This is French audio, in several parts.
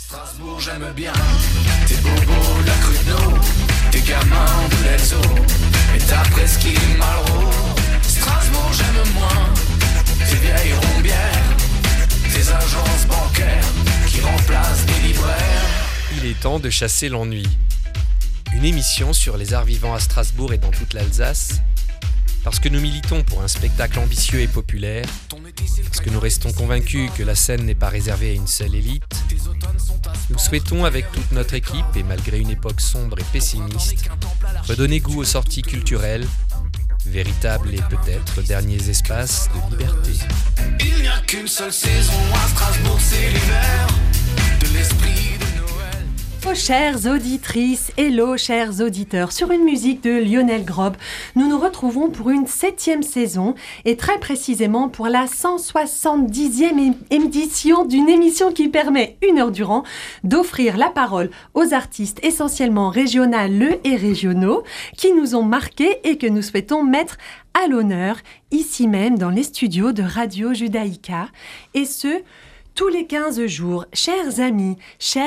Strasbourg, j'aime bien tes bobos, la crue de l'eau, tes gamins de l'Elzo et ta presqu'île Malraux. Strasbourg, j'aime moins tes vieilles rombières, tes agences bancaires qui remplacent des libraires. Il est temps de chasser l'ennui. Une émission sur les arts vivants à Strasbourg et dans toute l'Alsace. Parce que nous militons pour un spectacle ambitieux et populaire, parce que nous restons convaincus que la scène n'est pas réservée à une seule élite, nous souhaitons avec toute notre équipe, et malgré une époque sombre et pessimiste, redonner goût aux sorties culturelles, véritables et peut-être derniers espaces de liberté. Il n'y a qu'une seule saison à Strasbourg, c'est l'hiver de l'esprit de Noël. Oh, chères auditrices, hello chers auditeurs, sur une musique de Lionel Grob, nous nous retrouvons pour une 7e saison et très précisément pour la 170e édition d'une émission qui permet, 1 heure durant, d'offrir la parole aux artistes essentiellement régionales et régionaux qui nous ont marqués et que nous souhaitons mettre à l'honneur ici même dans les studios de Radio Judaïka, et ce, tous les 15 jours. Chers amis,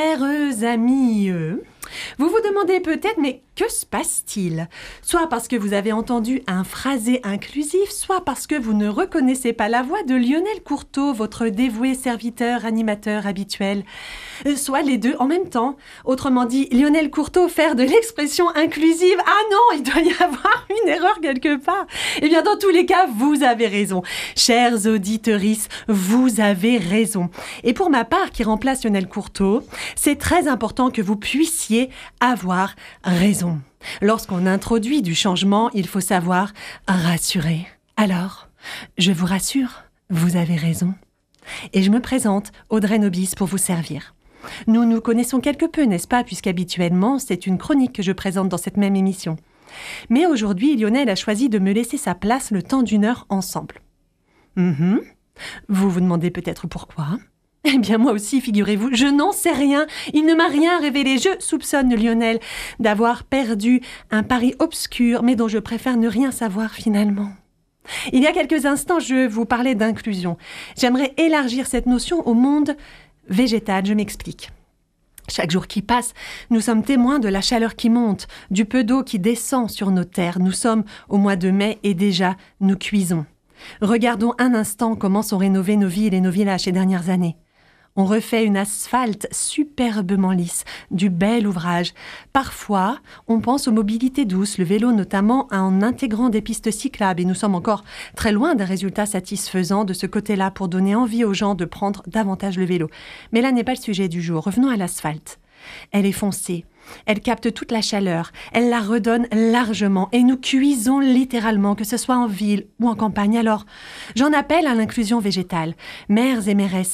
vous vous demandez peut-être, mais que se passe-t-il ? Soit parce que vous avez entendu un phrasé inclusif, soit parce que vous ne reconnaissez pas la voix de Lionel Courteau, votre dévoué serviteur, animateur habituel. Soit les deux en même temps. Autrement dit, Lionel Courteau faire de l'expression inclusive. Ah non, il doit y avoir une erreur quelque part. Eh bien, dans tous les cas, vous avez raison. Chers auditeuristes, vous avez raison. Et pour ma part, qui remplace Lionel Courteau, c'est très important que vous puissiez avoir raison. Lorsqu'on introduit du changement, il faut savoir rassurer. Alors, je vous rassure, vous avez raison. Et je me présente, Audrey Nobis, pour vous servir. Nous nous connaissons quelque peu, n'est-ce pas, puisqu'habituellement, c'est une chronique que je présente dans cette même émission. Mais aujourd'hui, Lionel a choisi de me laisser sa place le temps d'1 heure ensemble. Vous vous demandez peut-être pourquoi ? Eh bien, moi aussi, figurez-vous, je n'en sais rien. Il ne m'a rien révélé. Je soupçonne Lionel d'avoir perdu un pari obscur, mais dont je préfère ne rien savoir finalement. Il y a quelques instants, je vous parlais d'inclusion. J'aimerais élargir cette notion au monde végétal. Je m'explique. Chaque jour qui passe, nous sommes témoins de la chaleur qui monte, du peu d'eau qui descend sur nos terres. Nous sommes au mois de mai et déjà, nous cuisons. Regardons un instant comment sont rénovées nos villes et nos villages ces dernières années. On refait une asphalte superbement lisse, du bel ouvrage. Parfois, on pense aux mobilités douces, le vélo notamment, en intégrant des pistes cyclables. Et nous sommes encore très loin d'un résultat satisfaisant de ce côté-là pour donner envie aux gens de prendre davantage le vélo. Mais là n'est pas le sujet du jour. Revenons à l'asphalte. Elle est foncée. Elle capte toute la chaleur, elle la redonne largement et nous cuisons littéralement, que ce soit en ville ou en campagne. Alors, j'en appelle à l'inclusion végétale. Mères et méresses,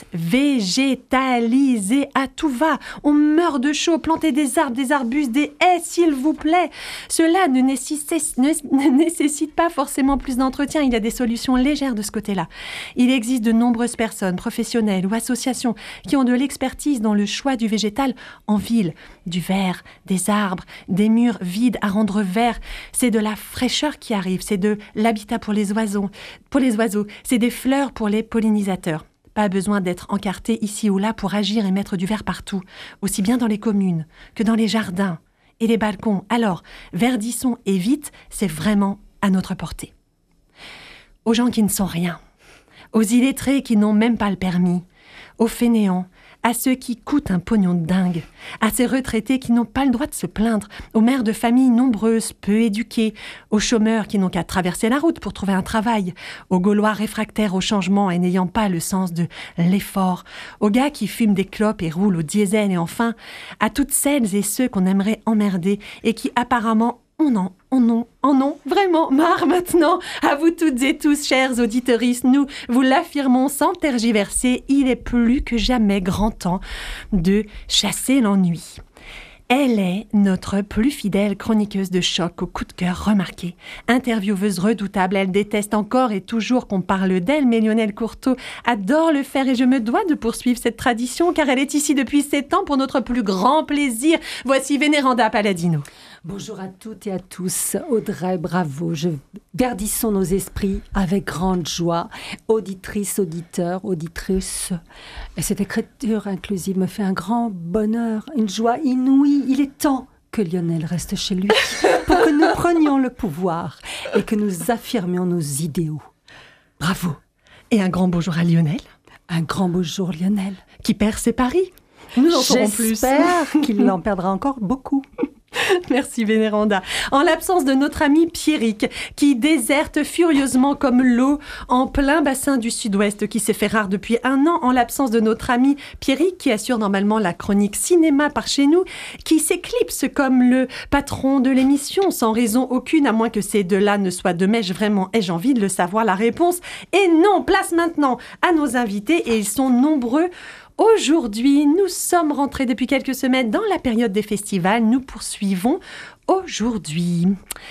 végétalisez à tout va. On meurt de chaud, plantez des arbres, des arbustes, des haies, s'il vous plaît. Cela ne nécessite pas forcément plus d'entretien. Il y a des solutions légères de ce côté-là. Il existe de nombreuses personnes, professionnelles ou associations qui ont de l'expertise dans le choix du végétal en ville, du vert, des arbres, des murs vides à rendre verts. C'est de la fraîcheur qui arrive, c'est de l'habitat pour les oiseaux, c'est des fleurs pour les pollinisateurs. Pas besoin d'être encarté ici ou là pour agir et mettre du vert partout, aussi bien dans les communes que dans les jardins et les balcons. Alors, verdissons et vite, c'est vraiment à notre portée. Aux gens qui ne sont rien, aux illettrés qui n'ont même pas le permis, aux fainéants, à ceux qui coûtent un pognon de dingue, à ces retraités qui n'ont pas le droit de se plaindre, aux mères de familles nombreuses, peu éduquées, aux chômeurs qui n'ont qu'à traverser la route pour trouver un travail, aux Gaulois réfractaires au changement et n'ayant pas le sens de l'effort, aux gars qui fument des clopes et roulent au diesel, et enfin, à toutes celles et ceux qu'on aimerait emmerder et qui apparemment en ont vraiment marre maintenant. À vous toutes et tous, chers auditeuristes, nous vous l'affirmons sans tergiverser, il est plus que jamais grand temps de chasser l'ennui. Elle est notre plus fidèle chroniqueuse de choc au coup de cœur remarqué. Intervieweuse redoutable, elle déteste encore et toujours qu'on parle d'elle, mais Lionel Courteau adore le faire et je me dois de poursuivre cette tradition car elle est ici depuis 7 ans pour notre plus grand plaisir. Voici Vénéranda Palladino. Bonjour à toutes et à tous. Audrey, bravo. Gardissons nos esprits avec grande joie. Auditrices, auditeurs, auditrices. Et cette écriture inclusive me fait un grand bonheur, une joie inouïe. Il est temps que Lionel reste chez lui pour que nous prenions le pouvoir et que nous affirmions nos idéaux. Bravo. Et un grand bonjour à Lionel. Un grand bonjour Lionel. Qui perd ses paris. Nous en saurons plus. J'espère qu'il en perdra encore beaucoup. Merci Vénéranda. En l'absence de notre ami Pierrick, qui déserte furieusement comme l'eau en plein bassin du Sud-Ouest, qui s'est fait rare depuis 1 an, en l'absence de notre ami Pierrick, qui assure normalement la chronique cinéma par chez nous, qui s'éclipse comme le patron de l'émission, sans raison aucune, à moins que ces deux-là ne soient de mèche. Vraiment, ai-je envie de le savoir, la réponse est non. Place maintenant à nos invités, et ils sont nombreux. Aujourd'hui, nous sommes rentrés depuis quelques semaines dans la période des festivals. Nous poursuivons aujourd'hui.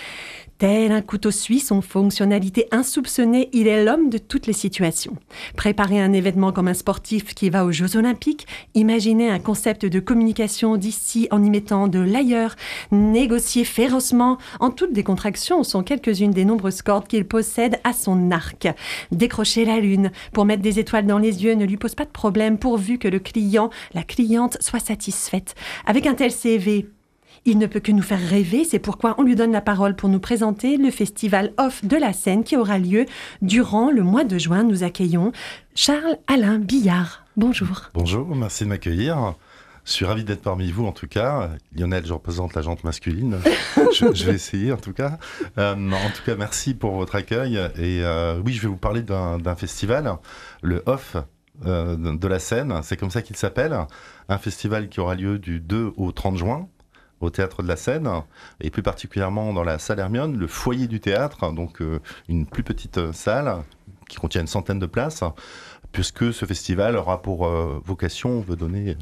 Tel un couteau suisse en fonctionnalité insoupçonnée, il est l'homme de toutes les situations. Préparer un événement comme un sportif qui va aux Jeux Olympiques, imaginer un concept de communication d'ici en y mettant de l'ailleurs, négocier férocement, en toute décontraction sont quelques-unes des nombreuses cordes qu'il possède à son arc. Décrocher la lune pour mettre des étoiles dans les yeux ne lui pose pas de problème pourvu que le client, la cliente soit satisfaite. Avec un tel CV, il ne peut que nous faire rêver, c'est pourquoi on lui donne la parole pour nous présenter le festival Off de la Seine qui aura lieu durant le mois de juin. Nous accueillons Charles-Alain Billard. Bonjour. Bonjour, merci de m'accueillir. Je suis ravi d'être parmi vous en tout cas. Lionel, je représente la jante masculine. je vais essayer en tout cas. En tout cas, merci pour votre accueil. Et oui, je vais vous parler d'un festival, le Off de la Seine. C'est comme ça qu'il s'appelle. Un festival qui aura lieu du 2 au 30 juin. Au Théâtre de la Seine, et plus particulièrement dans la salle Hermione, le foyer du théâtre, donc une plus petite salle qui contient une centaine de places, puisque ce festival aura pour vocation, on veut donner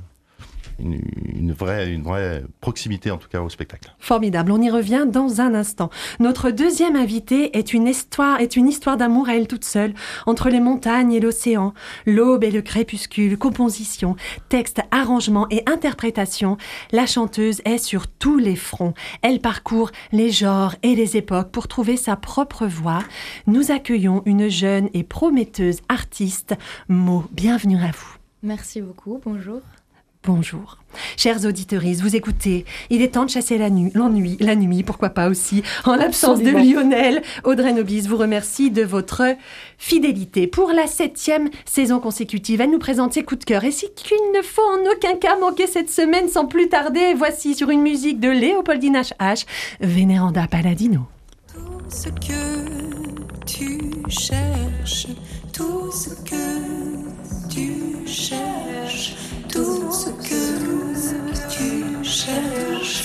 une vraie proximité en tout cas au spectacle. Formidable, on y revient dans un instant. Notre deuxième invitée est une histoire d'amour à elle toute seule, entre les montagnes et l'océan, l'aube et le crépuscule, composition, texte, arrangement et interprétation. La chanteuse est sur tous les fronts. Elle parcourt les genres et les époques pour trouver sa propre voix. Nous accueillons une jeune et prometteuse artiste. Mo, bienvenue à vous. Merci beaucoup, bonjour. Bonjour. Chers auditeurs, vous écoutez, il est temps de chasser l'ennui, la nuit, pourquoi pas aussi. En l'absence de Lionel, Audrey Nobis vous remercie de votre fidélité. Pour la 7e saison consécutive, elle nous présente ses coups de cœur. Et si qu'il ne faut en aucun cas manquer cette semaine, sans plus tarder, voici sur une musique de Léopoldine H.H., Vénéranda Palladino. Tout ce que tu cherches, tout ce que tu cherches, tout ce que tu cherches,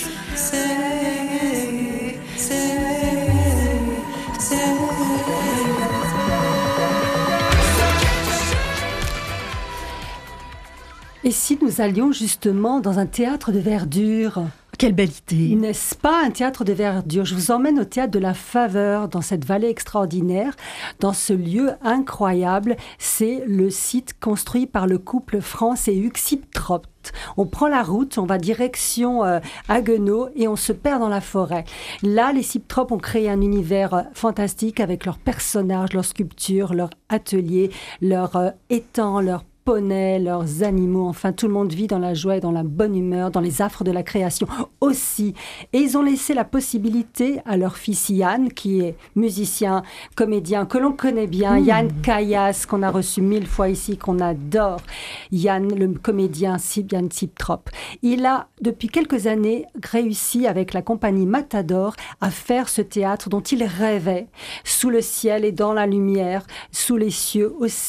Et si nous allions justement dans un théâtre de verdure ? Quelle belle idée! N'est-ce pas un théâtre de verdure? Je vous emmène au théâtre de la Faveur, dans cette vallée extraordinaire, dans ce lieu incroyable. C'est le site construit par le couple France et Hugues Siptrop. On prend la route, on va direction Haguenau et on se perd dans la forêt. Là, les Siptrop ont créé un univers fantastique avec leurs personnages, leurs sculptures, leurs ateliers, leurs étangs, leurs poneys, leurs animaux, enfin tout le monde vit dans la joie et dans la bonne humeur, dans les affres de la création aussi. Et ils ont laissé la possibilité à leur fils Yann, qui est musicien, comédien, que l'on connaît bien, Yann Kayas, qu'on a reçu 1000 fois ici, qu'on adore. Yann, le comédien Yann Siptrop. Il a, depuis quelques années, réussi avec la compagnie Matador à faire ce théâtre dont il rêvait, sous le ciel et dans la lumière, sous les cieux aussi,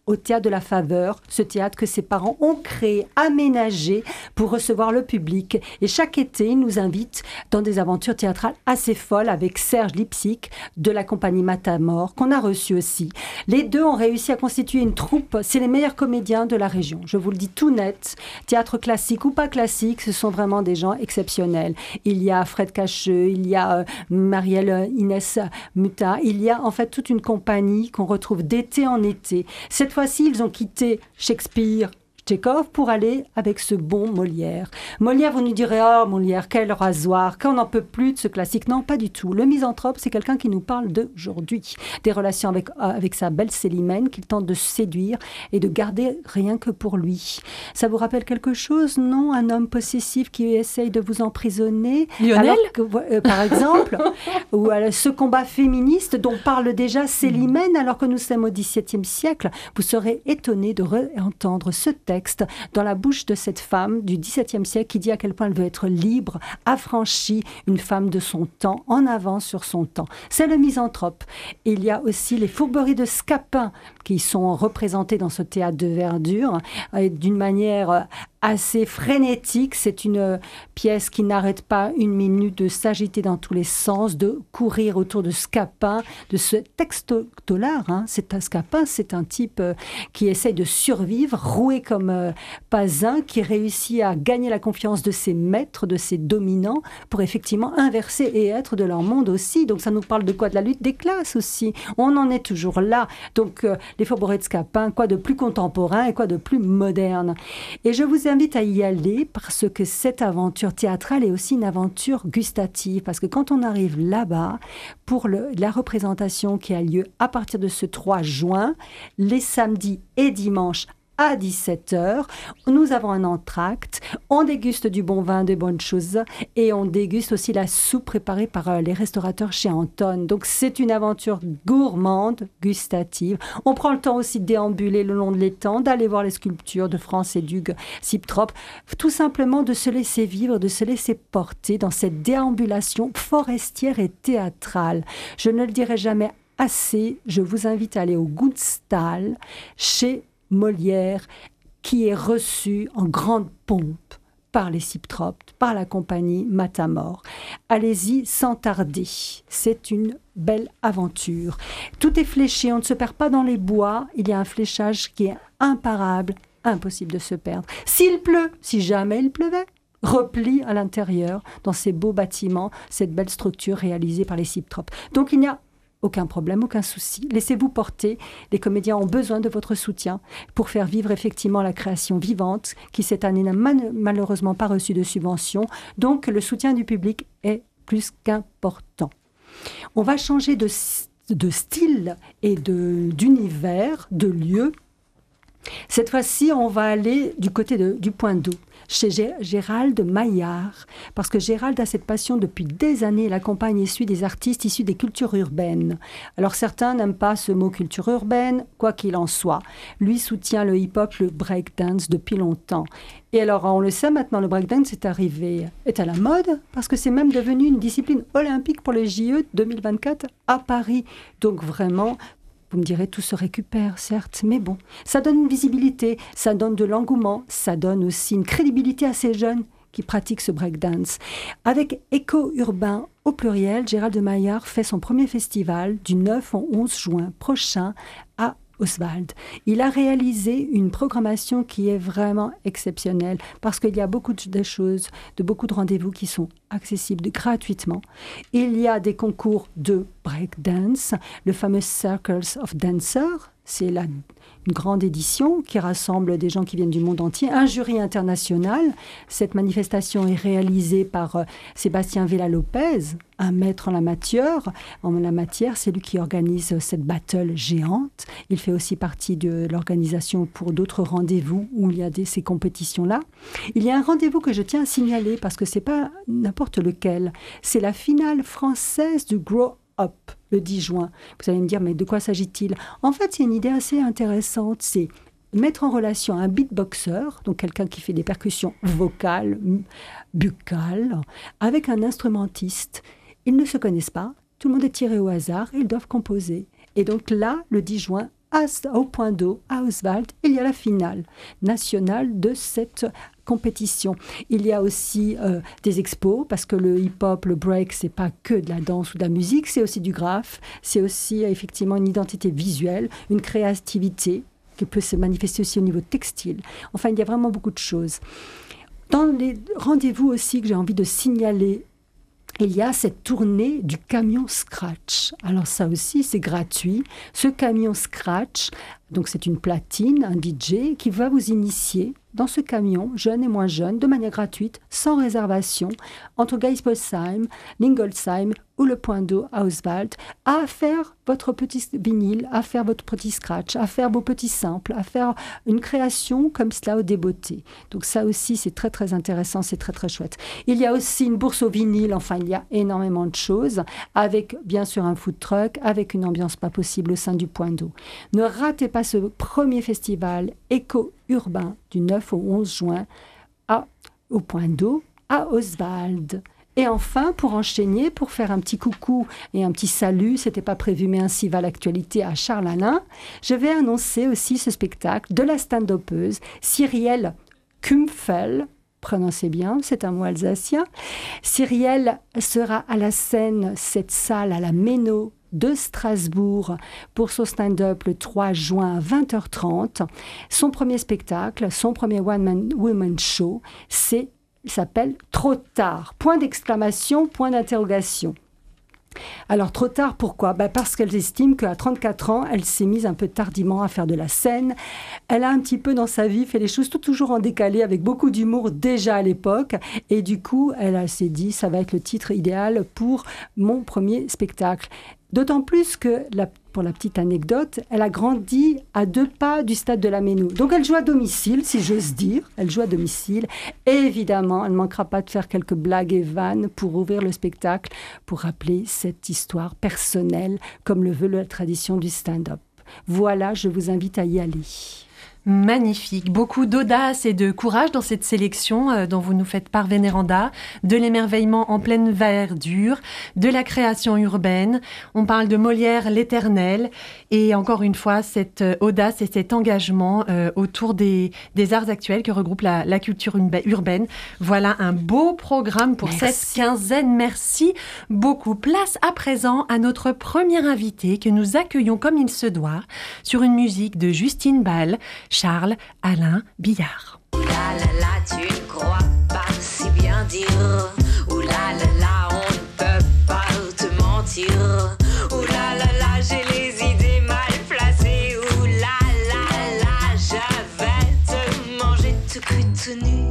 au Théâtre de la Faveur, ce théâtre que ses parents ont créé, aménagé pour recevoir le public. Et chaque été, ils nous invitent dans des aventures théâtrales assez folles avec Serge Lipsic de la compagnie Matamor, qu'on a reçu aussi. Les deux ont réussi à constituer une troupe. C'est les meilleurs comédiens de la région. Je vous le dis tout net. Théâtre classique ou pas classique, ce sont vraiment des gens exceptionnels. Il y a Fred Cacheux, il y a Marielle Inès Muta. Il y a en fait toute une compagnie qu'on retrouve d'été en été. Cette fois-ci, ils ont quitté Shakespeare, Tchekhov pour aller avec ce bon Molière. Molière, vous nous direz, oh Molière, quel rasoir, qu'on n'en peut plus de ce classique. Non, pas du tout. Le misanthrope, c'est quelqu'un qui nous parle d'aujourd'hui, des relations avec sa belle Célimène qu'il tente de séduire et de garder rien que pour lui. Ça vous rappelle quelque chose, non? Un homme possessif qui essaye de vous emprisonner. Lionel par exemple, ou ce combat féministe dont parle déjà Célimène alors que nous sommes au XVIIe siècle. Vous serez étonné de réentendre ce texte dans la bouche de cette femme du XVIIe siècle qui dit à quel point elle veut être libre, affranchie, une femme de son temps, en avance sur son temps. C'est le misanthrope. Il y a aussi les fourberies de Scapin qui sont représentées dans ce théâtre de verdure d'une manière assez frénétique. C'est une pièce qui n'arrête pas une minute de s'agiter dans tous les sens, de courir autour de Scapin, de ce textolard. Scapin, c'est un type qui essaye de survivre, roué comme pas un, qui réussit à gagner la confiance de ses maîtres, de ses dominants, pour effectivement inverser et être de leur monde aussi. Donc ça nous parle de quoi? De la lutte des classes aussi. On en est toujours là. Donc les fourberies de Scapin, quoi de plus contemporain et quoi de plus moderne. Et je vous invite à y aller parce que cette aventure théâtrale est aussi une aventure gustative. Parce que quand on arrive là-bas, pour la représentation qui a lieu à partir de ce 3 juin, les samedis et dimanches à 17h, nous avons un entracte, on déguste du bon vin, de bonnes choses, et on déguste aussi la soupe préparée par les restaurateurs chez Anton. Donc c'est une aventure gourmande, gustative. On prend le temps aussi de déambuler le long de l'étang, d'aller voir les sculptures de France et d'Hugues Siptrop, tout simplement de se laisser vivre, de se laisser porter dans cette déambulation forestière et théâtrale. Je ne le dirai jamais assez, je vous invite à aller au Gunstall, chez Molière, qui est reçu en grande pompe par les Siptrop, par la compagnie Matamor. Allez-y sans tarder, c'est une belle aventure. Tout est fléché, on ne se perd pas dans les bois, il y a un fléchage qui est imparable, impossible de se perdre. S'il pleut, si jamais il pleuvait, repli à l'intérieur, dans ces beaux bâtiments, cette belle structure réalisée par les Siptrop. Donc il n'y a aucun problème, aucun souci. Laissez-vous porter. Les comédiens ont besoin de votre soutien pour faire vivre effectivement la création vivante qui cette année n'a malheureusement pas reçu de subvention. Donc le soutien du public est plus qu'important. On va changer de style et d'univers, de lieu. Cette fois-ci, on va aller du côté du Point d'Eau, chez Gérald Maillard, parce que Gérald a cette passion depuis des années, il accompagne et suit des artistes issus des cultures urbaines. Alors certains n'aiment pas ce mot culture urbaine, quoi qu'il en soit. Lui soutient le hip-hop, le breakdance depuis longtemps. Et alors, on le sait maintenant, le breakdance est à la mode, parce que c'est même devenu une discipline olympique pour les JE 2024 à Paris. Donc vraiment, vous me direz, tout se récupère, certes, mais bon, ça donne une visibilité, ça donne de l'engouement, ça donne aussi une crédibilité à ces jeunes qui pratiquent ce breakdance. Avec Éco-Urbain au pluriel, Gérald Maillard fait son premier festival du 9 au 11 juin prochain à Oswald. Il a réalisé une programmation qui est vraiment exceptionnelle parce qu'il y a beaucoup de choses, beaucoup de rendez-vous qui sont accessibles gratuitement. Il y a des concours de breakdance, le fameux Circles of Dancers. C'est une grande édition qui rassemble des gens qui viennent du monde entier. Un jury international. Cette manifestation est réalisée par Sébastien Villa-Lopez, un maître en la matière. C'est lui qui organise cette battle géante. Il fait aussi partie de l'organisation pour d'autres rendez-vous où il y a ces compétitions-là. Il y a un rendez-vous que je tiens à signaler parce que ce n'est pas n'importe lequel. C'est la finale française du Grow Up, le 10 juin. Vous allez me dire, mais de quoi s'agit-il? En fait, c'est une idée assez intéressante. C'est mettre en relation un beatboxer, donc quelqu'un qui fait des percussions vocales, buccales, avec un instrumentiste. Ils ne se connaissent pas, tout le monde est tiré au hasard et ils doivent composer. Et donc là, le 10 juin, au Point d'eau, à Oswald, il y a la finale nationale de cette compétition. Il y a aussi des expos, parce que le hip-hop, le break, c'est pas que de la danse ou de la musique, c'est aussi du graphe, c'est aussi effectivement une identité visuelle, une créativité qui peut se manifester aussi au niveau textile. Enfin, il y a vraiment beaucoup de choses. Dans les rendez-vous aussi que j'ai envie de signaler, il y a cette tournée du camion Scratch. Alors ça aussi, c'est gratuit. Ce camion Scratch, donc c'est une platine, un DJ qui va vous initier dans ce camion, jeune et moins jeune, de manière gratuite, sans réservation, entre Geisbolsheim, Lingolsheim ou le Point d'eau à Oswald, à faire votre petit vinyle, à faire votre petit scratch, à faire vos petits samples, à faire une création comme cela au débeauté. Donc ça aussi, c'est très très intéressant, c'est très très chouette. Il y a aussi une bourse au vinyle, enfin il y a énormément de choses, avec bien sûr un food truck, avec une ambiance pas possible au sein du Point d'eau. Ne ratez pas ce premier festival éco-urbain du 9 au 11 juin au Point d'eau à Oswald. Et enfin, pour enchaîner, pour faire un petit coucou et un petit salut, c'était pas prévu, mais ainsi va l'actualité à Charles Alain, je vais annoncer aussi ce spectacle de la stand-upeuse Cyrielle Kumpfel. Prononcez bien, c'est un mot alsacien. Cyrielle sera à la scène, cette salle à la Méno de Strasbourg, pour son stand-up le 3 juin à 20h30. Son premier spectacle, son premier one-man-woman show, il s'appelle « Trop tard », point d'exclamation, point d'interrogation. Alors, trop tard, pourquoi ? Parce qu'elle estime qu'à 34 ans, elle s'est mise un peu tardivement à faire de la scène. Elle a un petit peu dans sa vie fait les choses toujours en décalé, avec beaucoup d'humour déjà à l'époque. Et du coup, elle s'est dit, ça va être le titre idéal pour mon premier spectacle. D'autant plus que, pour la petite anecdote, elle a grandi à 2 pas du stade de la Méno. Donc elle joue à domicile, si j'ose dire. Elle joue à domicile. Et évidemment, elle ne manquera pas de faire quelques blagues et vannes pour ouvrir le spectacle, pour rappeler cette histoire personnelle, comme le veut la tradition du stand-up. Voilà, je vous invite à y aller. Magnifique, beaucoup d'audace et de courage dans cette sélection dont vous nous faites part, Vénéranda, de l'émerveillement en pleine verdure, de la création urbaine. On parle de Molière, l'Éternel, et encore une fois, cette audace et cet engagement autour des arts actuels que regroupe la culture urbaine. Voilà un beau programme pour cette quinzaine. Merci beaucoup. Place à présent à notre premier invité que nous accueillons comme il se doit sur une musique de Justine Ball, Charles Alain Billard. Ouh là là là, tu ne crois pas si bien dire. Ouh là là là, on ne peut pas te mentir. Ouh là là là, j'ai les idées mal placées. Ouh là là là, je vais te manger tout cru tout nu.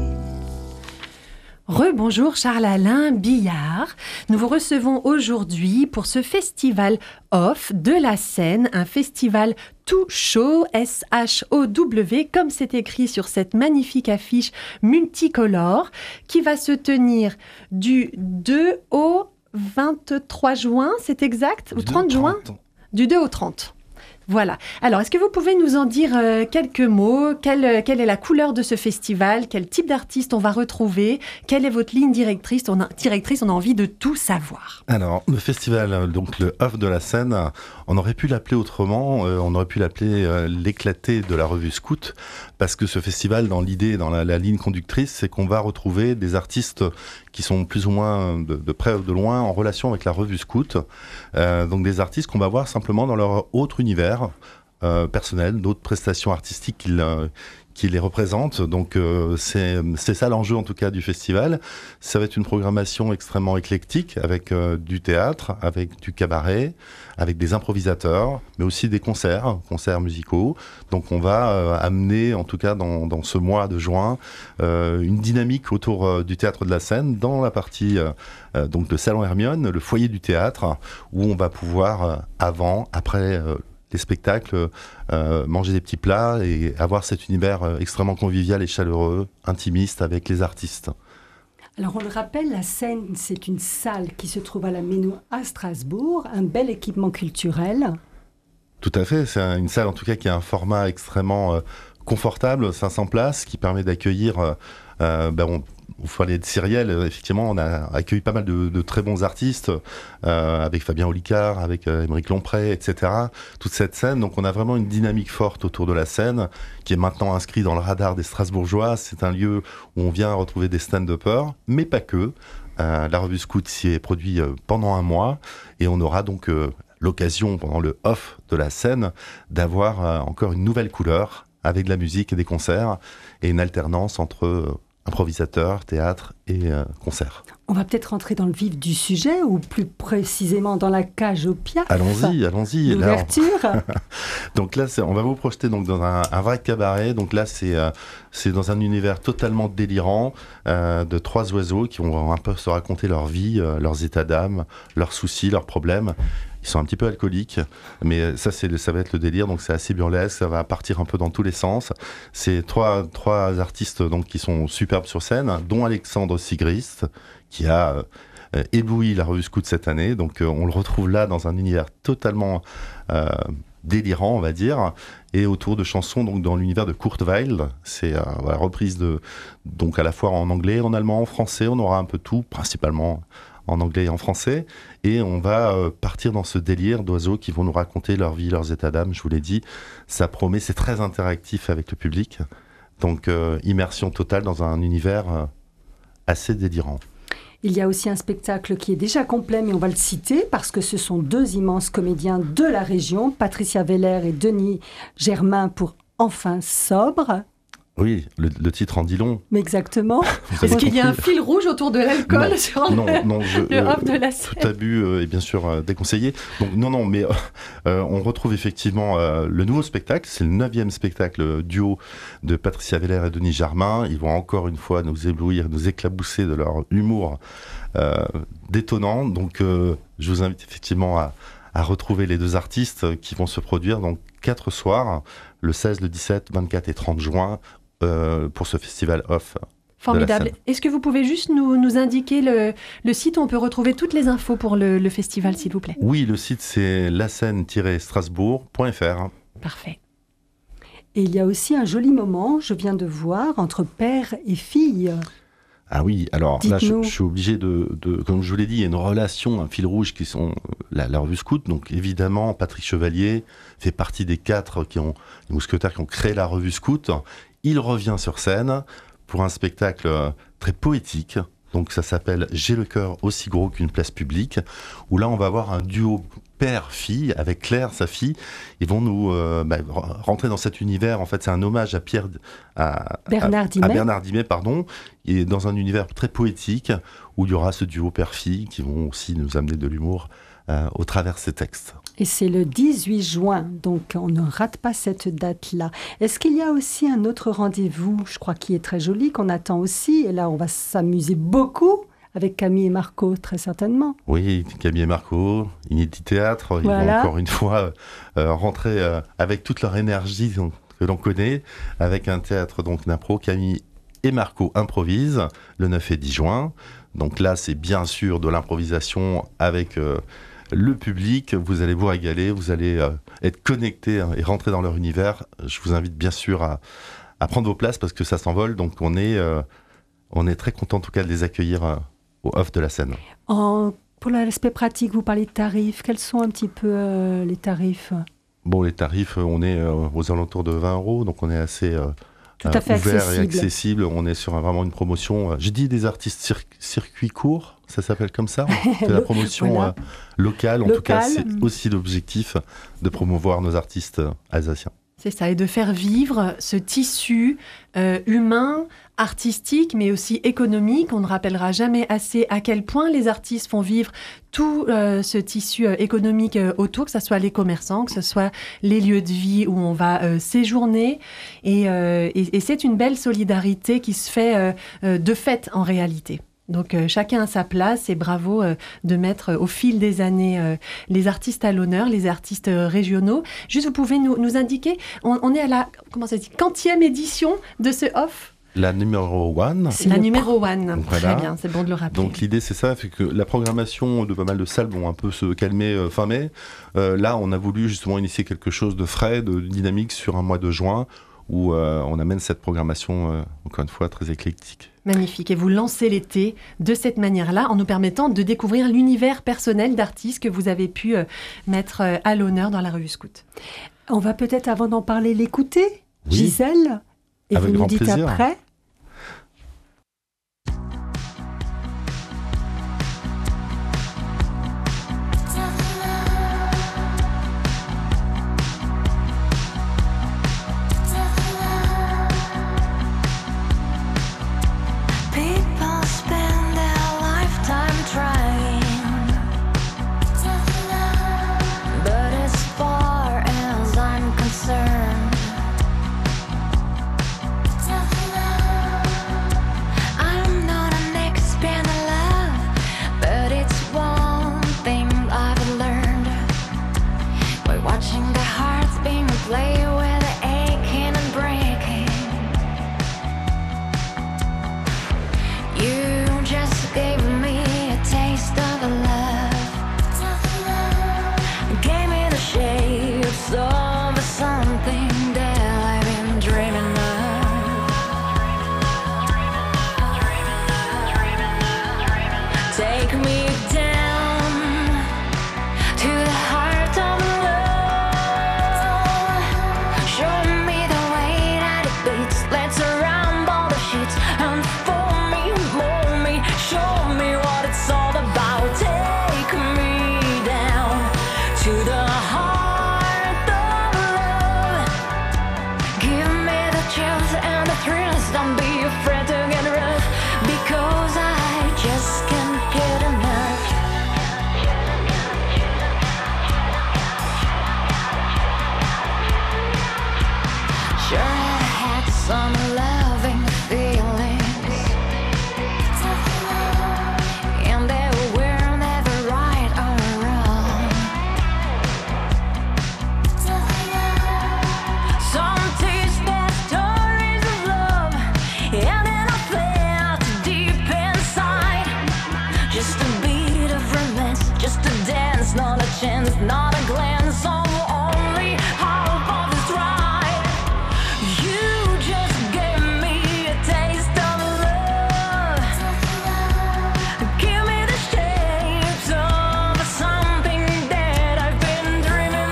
Rebonjour Charles-Alain Billard. Nous vous recevons aujourd'hui pour ce festival Off de la Seine, un festival tout chaud, S-H-O-W, comme c'est écrit sur cette magnifique affiche multicolore, qui va se tenir du 2 au 23 juin, c'est exact ? Ou 30 juin ? Du 2 au 30. Voilà. Alors, est-ce que vous pouvez nous en dire quelques mots ? Quelle est la couleur de ce festival ? Quel type d'artiste on va retrouver ? Quelle est votre ligne directrice ? On a envie de tout savoir. Alors, le festival, donc le Off de la Seine, on aurait pu l'appeler autrement. On aurait pu l'appeler l'éclaté de la revue Scout, parce que ce festival, dans l'idée, dans la ligne conductrice, c'est qu'on va retrouver des artistes qui sont plus ou moins de près ou de loin en relation avec la revue Scout. Donc des artistes qu'on va voir simplement dans leur autre univers personnel, d'autres prestations artistiques qui les représentent. Donc c'est ça l'enjeu en tout cas du festival. Ça va être une programmation extrêmement éclectique avec du théâtre, avec du cabaret, avec des improvisateurs, mais aussi des concerts musicaux. Donc on va amener en tout cas dans ce mois de juin une dynamique autour du théâtre de la Seine dans la partie donc de Salon Hermione, le foyer du théâtre, où on va pouvoir avant, après les spectacles, manger des petits plats et avoir cet univers extrêmement convivial et chaleureux, intimiste avec les artistes. Alors on le rappelle, la Seine, c'est une salle qui se trouve à la Méno à Strasbourg, un bel équipement culturel. Tout à fait, c'est une salle en tout cas qui a un format extrêmement confortable, 500 places, qui permet d'accueillir vous parlez de Cyrielle, effectivement, on a accueilli pas mal de très bons artistes, avec Fabien Olicard, avec Émeric Lompré, etc. Toute cette scène, donc on a vraiment une dynamique forte autour de la scène, qui est maintenant inscrite dans le radar des Strasbourgeois. C'est un lieu où on vient retrouver des stand-uppers, mais pas que. La revue Scout s'y est produite pendant un mois, et on aura donc l'occasion, pendant le off de la scène, d'avoir encore une nouvelle couleur, avec de la musique et des concerts, et une alternance entre improvisateur, théâtre et concert. On va peut-être rentrer dans le vif du sujet, ou plus précisément dans la cage au Piaf. Allons-y. L'ouverture. Donc là, on va vous projeter donc dans un vrai cabaret. Donc là, c'est dans un univers totalement délirant, de 3 oiseaux qui vont un peu se raconter leur vie, leurs états d'âme, leurs soucis, leurs problèmes. Ils sont un petit peu alcooliques, mais ça va être le délire, donc c'est assez burlesque, ça va partir un peu dans tous les sens. C'est trois artistes donc, qui sont superbes sur scène, dont Alexandre Sigrist, qui a ébloui la revue Scout cette année. Donc on le retrouve là dans un univers totalement délirant, on va dire, et autour de chansons donc, dans l'univers de Kurt Weill. C'est la reprise donc à la fois en anglais, en allemand, en français, on aura un peu tout, principalement en anglais et en français, et on va partir dans ce délire d'oiseaux qui vont nous raconter leur vie, leurs états d'âme. Je vous l'ai dit, ça promet, c'est très interactif avec le public, donc immersion totale dans un univers assez délirant. Il y a aussi un spectacle qui est déjà complet, mais on va le citer, parce que ce sont 2 immenses comédiens de la région, Patricia Veller et Denis Germain pour Enfin sobre. Oui, le titre en dit long. Mais exactement. Est-ce qu'il y a un fil rouge autour de l'alcool sur le off de la scène? Tout abus est bien sûr déconseillé. Donc mais on retrouve effectivement le nouveau spectacle. C'est le 9e spectacle duo de Patricia Veller et Denis Germain. Ils vont encore une fois nous éblouir, nous éclabousser de leur humour détonnant. Donc je vous invite effectivement à retrouver les 2 artistes qui vont se produire donc 4 soirs, le 16, le 17, 24 et 30 juin, pour ce festival off. Formidable. Est-ce que vous pouvez juste nous indiquer le site où on peut retrouver toutes les infos pour le festival, s'il vous plaît? Oui, le site c'est lascène-strasbourg.fr. Parfait. Et il y a aussi un joli moment, je viens de voir, entre père et fille. Ah oui, alors là, Dites-nous. je suis obligé de, comme je vous l'ai dit, il y a une relation, un fil rouge qui sont la revue Scout. Donc évidemment, Patrick Chevalier fait partie des 4 les mousquetaires qui ont créé la revue Scout. Il revient sur scène pour un spectacle très poétique. Donc ça s'appelle « J'ai le cœur aussi gros qu'une place publique », où là on va avoir un duo père-fille avec Claire, sa fille. Ils vont nous rentrer dans cet univers. En fait, c'est un hommage à Bernard Dimet, et dans un univers très poétique où il y aura ce duo père-fille qui vont aussi nous amener de l'humour au travers de ces textes. Et c'est le 18 juin, donc on ne rate pas cette date-là. Est-ce qu'il y a aussi un autre rendez-vous, je crois, qui est très joli, qu'on attend aussi? Et là, on va s'amuser beaucoup avec Camille et Marco, très certainement. Oui, Camille et Marco, Inédit Théâtre, ils vont encore une fois rentrer avec toute leur énergie que l'on connaît, avec un théâtre donc d'impro. Camille et Marco improvisent le 9 et 10 juin. Donc là, c'est bien sûr de l'improvisation avec le public. Vous allez vous régaler, vous allez être connecté et rentrer dans leur univers. Je vous invite bien sûr à prendre vos places parce que ça s'envole. Donc on est très content en tout cas de les accueillir au off de la scène. Pour l'aspect pratique, vous parlez de tarifs. Quels sont un petit peu les tarifs? Bon, les tarifs, on est aux alentours de 20 €, donc on est assez tout à fait ouvert accessible. Et accessible. On est sur vraiment une promotion. J'ai dit des artistes circuit court, ça s'appelle comme ça. C'est la promotion locale. En tout cas, c'est aussi l'objectif de promouvoir nos artistes alsaciens. C'est ça, et de faire vivre ce tissu humain, artistique, mais aussi économique. On ne rappellera jamais assez à quel point les artistes font vivre tout ce tissu économique autour, que ce soit les commerçants, que ce soit les lieux de vie où on va séjourner. Et c'est une belle solidarité qui se fait de fait en réalité. Donc chacun a sa place et bravo de mettre au fil des années les artistes à l'honneur, les artistes régionaux. Juste, vous pouvez nous indiquer, on est à la 40e édition de ce off? La numéro 1. C'est la numéro 1, voilà. Très bien, c'est bon de le rappeler. Donc l'idée c'est ça, fait que la programmation de pas mal de salles vont un peu se calmer fin mai. Là on a voulu justement initier quelque chose de frais, de dynamique sur un mois de juin, où on amène cette programmation, encore une fois, très éclectique. Magnifique. Et vous lancez l'été de cette manière-là, en nous permettant de découvrir l'univers personnel d'artistes que vous avez pu mettre à l'honneur dans la revue Scout. On va peut-être, avant d'en parler, l'écouter, Oui. Gisèle, et Avec vous nous grand dites plaisir. après. People spend their lifetime trying, but as far as I'm concerned, I'm not an expert in love, but it's one thing I've learned. We're watching the hearts being played with aching and breaking. You just gave me a taste of love, gave me the shapes of something that I've been dreaming of. Take me down to the heart of love. Show me the way that it beats. Let's rumble the sheets and fold me, mold me. Show me what it's all about. Take me down to the heart of love. Give me the chills and the thrills. Don't be afraid to get rough, because I just can't get enough. Sure, I had some loving feelings, and they were never right or wrong. Some taste their stories of love, and then I felt deep inside. Just a beat of romance, just a dance, not a chance, not a glance of only half of this ride. You just gave me a taste of love. Give me the shapes of something that I've been dreaming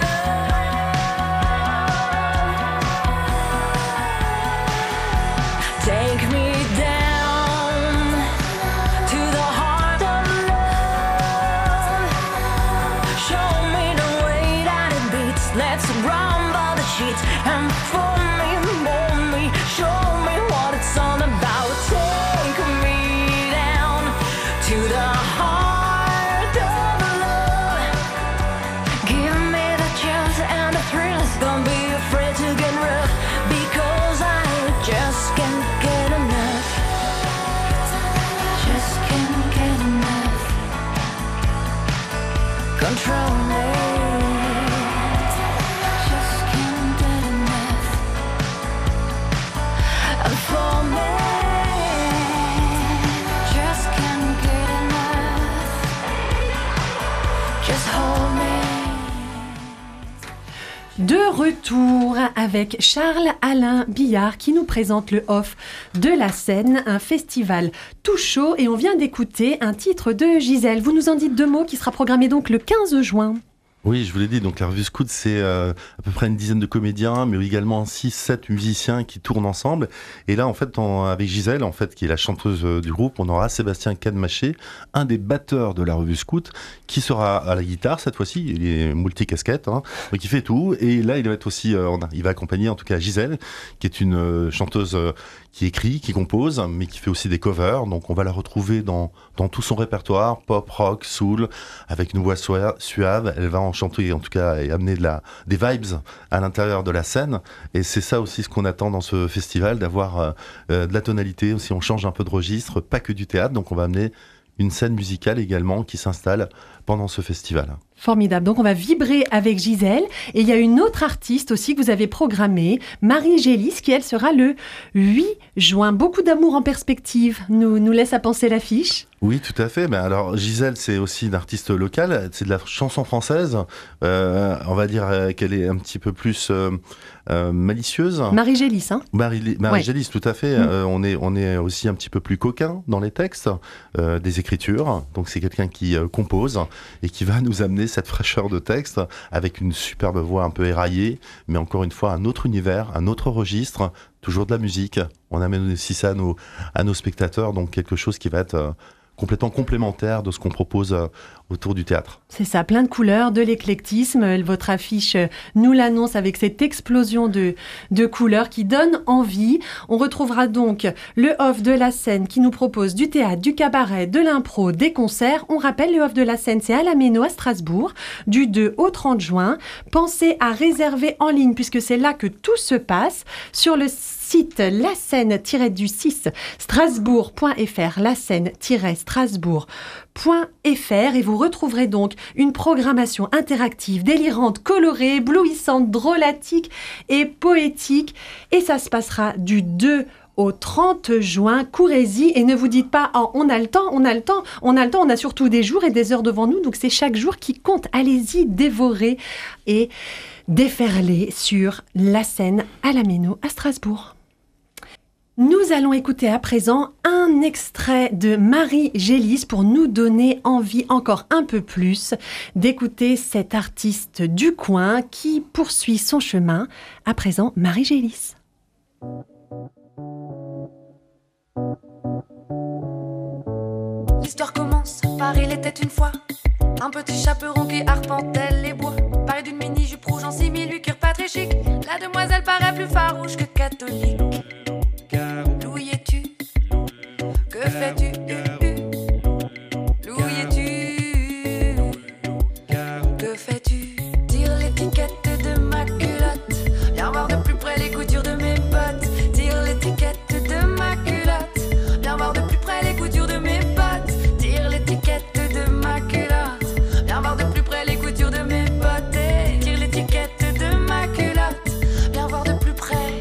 of. Take me down to the heart of love. Show me the way that it beats. Let's rumble the sheets and fool me, mold me. Show me what it's all about. Take me down to the heart of love. Give me the chills and the thrills. Don't be afraid to get rough, because I just can't get enough. Just can't get enough. Control me. Just can't get enough. And for me, just can't get enough. Just hold me. De retour avec Charles-Alain Billard qui nous présente le off de la Seine, un festival tout chaud, et on vient d'écouter un titre de Gisèle. Vous nous en dites deux mots, qui sera programmé donc le 15 juin. Oui, je vous l'ai dit, donc la revue Scout, c'est à peu près une dizaine de comédiens, mais également 6-7 musiciens qui tournent ensemble. Et là, en fait, avec Gisèle, en fait, qui est la chanteuse du groupe, on aura Sébastien Cademaché, un des batteurs de la revue Scout, qui sera à la guitare cette fois-ci. Il est multicasquette, hein, donc il fait tout. Et là, il va être aussi, il va accompagner en tout cas Gisèle, qui est une chanteuse qui écrit, qui compose, mais qui fait aussi des covers. Donc on va la retrouver dans tout son répertoire, pop, rock, soul, avec une voix suave. Elle va en chanter, en tout cas, et amener des vibes à l'intérieur de la scène. Et c'est ça aussi ce qu'on attend dans ce festival, d'avoir de la tonalité. Aussi, on change un peu de registre, pas que du théâtre. Donc on va amener une scène musicale également qui s'installe pendant ce festival. Formidable. Donc, on va vibrer avec Gisèle. Et il y a une autre artiste aussi que vous avez programmée, Marie Gélis, qui, elle, sera le 8 juin. Beaucoup d'amour en perspective nous laisse à penser l'affiche. Oui, tout à fait. Ben alors, Gisèle, c'est aussi une artiste locale. C'est de la chanson française. On va dire qu'elle est un petit peu plus malicieuse. Marie Gélis, hein. Marie Ouais. Gélis, tout à fait. On est aussi un petit peu plus coquin dans les textes, des écritures. Donc, c'est quelqu'un qui compose et qui va nous amener cette fraîcheur de texte avec une superbe voix un peu éraillée, mais encore une fois, un autre univers, un autre registre, toujours de la musique. On amène aussi ça à nos spectateurs, donc quelque chose qui va être complètement complémentaire de ce qu'on propose autour du théâtre. C'est ça, plein de couleurs, de l'éclectisme. Votre affiche nous l'annonce avec cette explosion de couleurs qui donne envie. On retrouvera donc le off de la scène qui nous propose du théâtre, du cabaret, de l'impro, des concerts. On rappelle, le off de la scène, c'est à la Méno à Strasbourg, du 2 au 30 juin. Pensez à réserver en ligne puisque c'est là que tout se passe sur le site lacène-du6 strasbourg.fr, lacène-strasbourg.fr, et vous retrouverez donc une programmation interactive, délirante, colorée, éblouissante, drôlatique et poétique. Et ça se passera du 2 au 30 juin. Courez-y et ne vous dites pas oh, on a le temps, on a surtout des jours et des heures devant nous, donc c'est chaque jour qui compte. Allez-y, dévorez et déferlez sur la scène à la Méno à Strasbourg. Nous allons écouter à présent un extrait de Marie Gélis pour nous donner envie encore un peu plus d'écouter cette artiste du coin qui poursuit son chemin. À présent, Marie Gélis. L'histoire commence par il était une fois un petit chaperon qui arpentait les bois, paré d'une mini-jupe rouge en simili cuir pas très chic. La demoiselle paraît plus farouche que catholique. D'où y es-tu? Que fais-tu? D'où y es-tu? Que fais-tu? Tire l'étiquette de ma culotte, viens voir de plus près les coutures de mes bottes. Tire l'étiquette de ma culotte, viens voir de plus près les coutures de mes bottes. Tire l'étiquette de ma culotte, viens voir de plus près les coutures de mes bottes. Et tire l'étiquette de ma culotte, viens voir de plus près.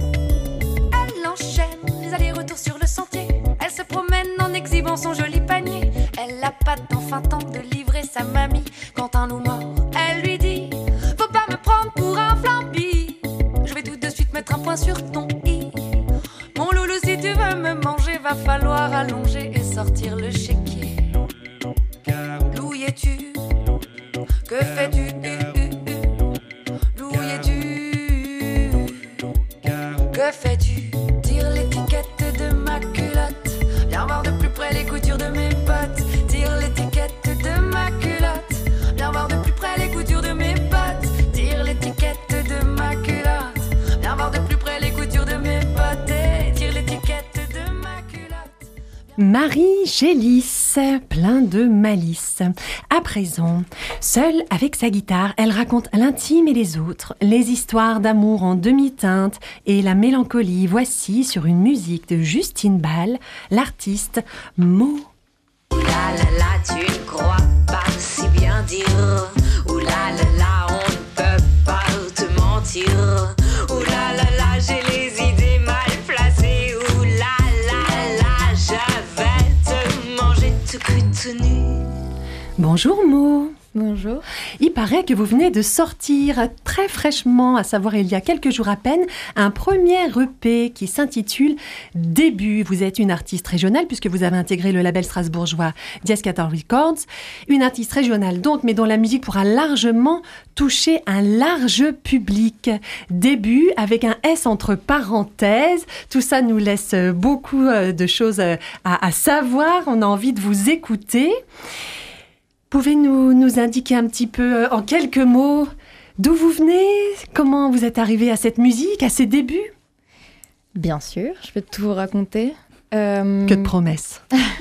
Elle enchaîne les allers-retours sur le sentier. Elle se promène en exhibant son joli panier. Elle a pas d'enfin temps de livrer sa mamie. Quand un loup mord, elle lui dit faut pas me prendre pour un flambi. Je vais tout de suite mettre un point sur ton i. Mon loulou, si tu veux me manger, va falloir allonger et sortir le chéquier. D'où y es-tu? Que fais-tu? D'où y es-tu? Que fais-tu? Tire l'étiquette de ma culotte, viens voir de plus près les coutures de mes bottes. Tire l'étiquette de ma culotte, viens voir de plus près les coutures de mes bottes. Tire l'étiquette de ma culotte, viens voir de plus près les coutures de mes bottes. Et tire l'étiquette de ma culotte. Marie Gélis, plein de malice. À présent, seule avec sa guitare, elle raconte l'intime et les autres, les histoires d'amour en demi-teinte et la mélancolie. Voici sur une musique de Justine Ball, l'artiste Mo. Ouh là là là, tu ne crois pas si bien dire. Ouh là là là, on ne peut pas te mentir. Ouh là là là, j'ai les idées mal placées. Ouh là là là, je vais te manger tout cru tout nu. Bonjour Mo. Bonjour. Il paraît que vous venez de sortir très fraîchement, à savoir il y a quelques jours à peine, un premier EP qui s'intitule Début. Vous êtes une artiste régionale puisque vous avez intégré le label strasbourgeois Diascator Records. Une artiste régionale donc, mais dont la musique pourra largement toucher un large public. Début avec un S entre parenthèses. Tout ça nous laisse beaucoup de choses à savoir. On a envie de vous écouter. Pouvez-vous nous indiquer un petit peu, en quelques mots, d'où vous venez? Comment vous êtes arrivé à cette musique, à ses débuts? Bien sûr, je peux tout vous raconter. Que de promesses.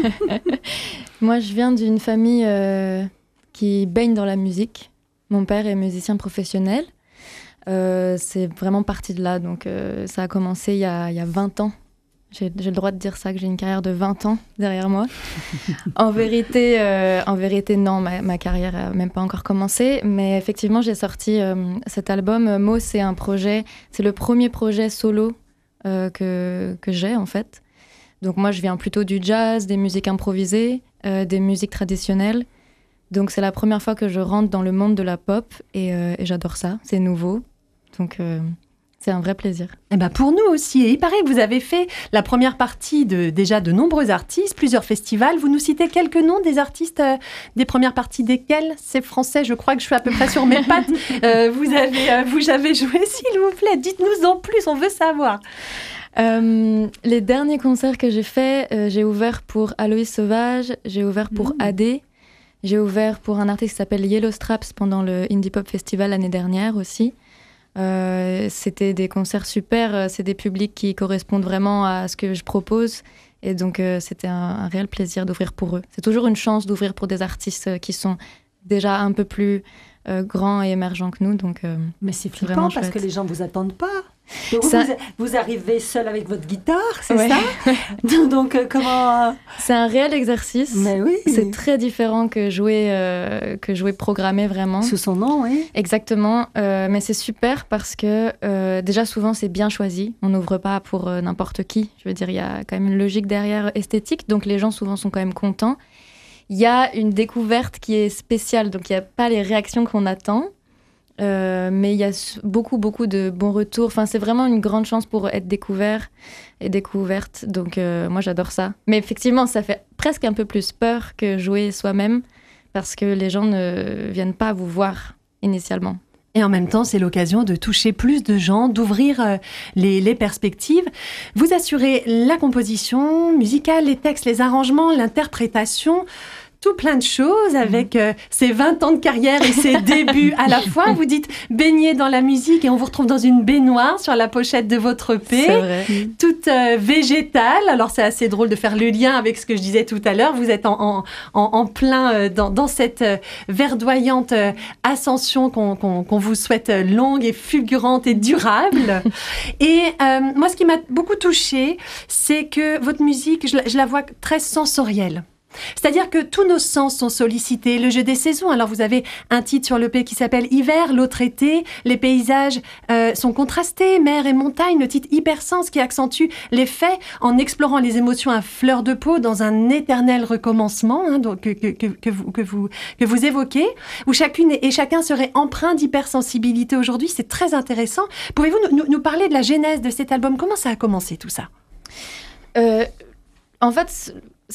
Moi, je viens d'une famille qui baigne dans la musique. Mon père est musicien professionnel. C'est vraiment parti de là. Donc, ça a commencé il y a 20 ans. J'ai le droit de dire ça, que j'ai une carrière de 20 ans derrière moi. En vérité, non, ma carrière n'a même pas encore commencé. Mais effectivement, j'ai sorti cet album. Mo, c'est le premier projet solo que j'ai, en fait. Donc moi, je viens plutôt du jazz, des musiques improvisées, des musiques traditionnelles. Donc c'est la première fois que je rentre dans le monde de la pop et j'adore ça. C'est nouveau. Donc... c'est un vrai plaisir. Eh ben pour nous aussi. Et il paraît que vous avez fait la première partie déjà de nombreux artistes, plusieurs festivals. Vous nous citez quelques noms des artistes, des premières parties desquels c'est français. Je crois que je suis à peu près sur mes pattes. Vous avez joué, s'il vous plaît. Dites-nous en plus, on veut savoir. Les derniers concerts que j'ai faits, j'ai ouvert pour Aloïs Sauvage, j'ai ouvert pour AD, j'ai ouvert pour un artiste qui s'appelle Yellow Straps pendant le Indie Pop Festival l'année dernière aussi. C'était des concerts super, c'est des publics qui correspondent vraiment à ce que je propose et donc c'était un réel plaisir d'ouvrir pour eux. C'est toujours une chance d'ouvrir pour des artistes qui sont déjà un peu plus grands et émergents que nous. Donc, mais c'est flippant parce que les gens ne vous attendent pas. Donc vous arrivez seul avec votre guitare, c'est ça? Donc comment... C'est un réel exercice. Mais oui. C'est très différent que jouer programmé vraiment. Sous son nom, oui. Exactement. Mais c'est super parce que déjà souvent c'est bien choisi. On n'ouvre pas pour n'importe qui. Je veux dire, il y a quand même une logique derrière esthétique. Donc les gens souvent sont quand même contents. Il y a une découverte qui est spéciale. Donc il n'y a pas les réactions qu'on attend. Mais il y a beaucoup de bons retours. Enfin, c'est vraiment une grande chance pour être découvert et découverte. Donc moi j'adore ça. Mais effectivement, ça fait presque un peu plus peur que jouer soi-même parce que les gens ne viennent pas vous voir initialement. Et en même temps, c'est l'occasion de toucher plus de gens, d'ouvrir les perspectives. Vous assurez la composition musicale, les textes, les arrangements, l'interprétation. Tout plein de choses avec ses 20 ans de carrière et ses débuts à la fois. Vous dites baigner dans la musique et on vous retrouve dans une baignoire sur la pochette de votre EP. C'est vrai. Toute végétale. Alors c'est assez drôle de faire le lien avec ce que je disais tout à l'heure. Vous êtes en plein dans cette verdoyante ascension qu'on vous souhaite longue et fulgurante et durable. Et moi, ce qui m'a beaucoup touchée, c'est que votre musique, je la vois très sensorielle. C'est-à-dire que tous nos sens sont sollicités. Le jeu des saisons. Alors, vous avez un titre sur l'EP qui s'appelle Hiver, l'autre été. Les paysages sont contrastés, mer et montagne. Le titre Hypersens qui accentue l'effet en explorant les émotions à fleur de peau dans un éternel recommencement donc, que vous évoquez, où chacune et chacun serait empreint d'hypersensibilité aujourd'hui. C'est très intéressant. Pouvez-vous nous parler de la genèse de cet album? Comment ça a commencé tout ça? En fait...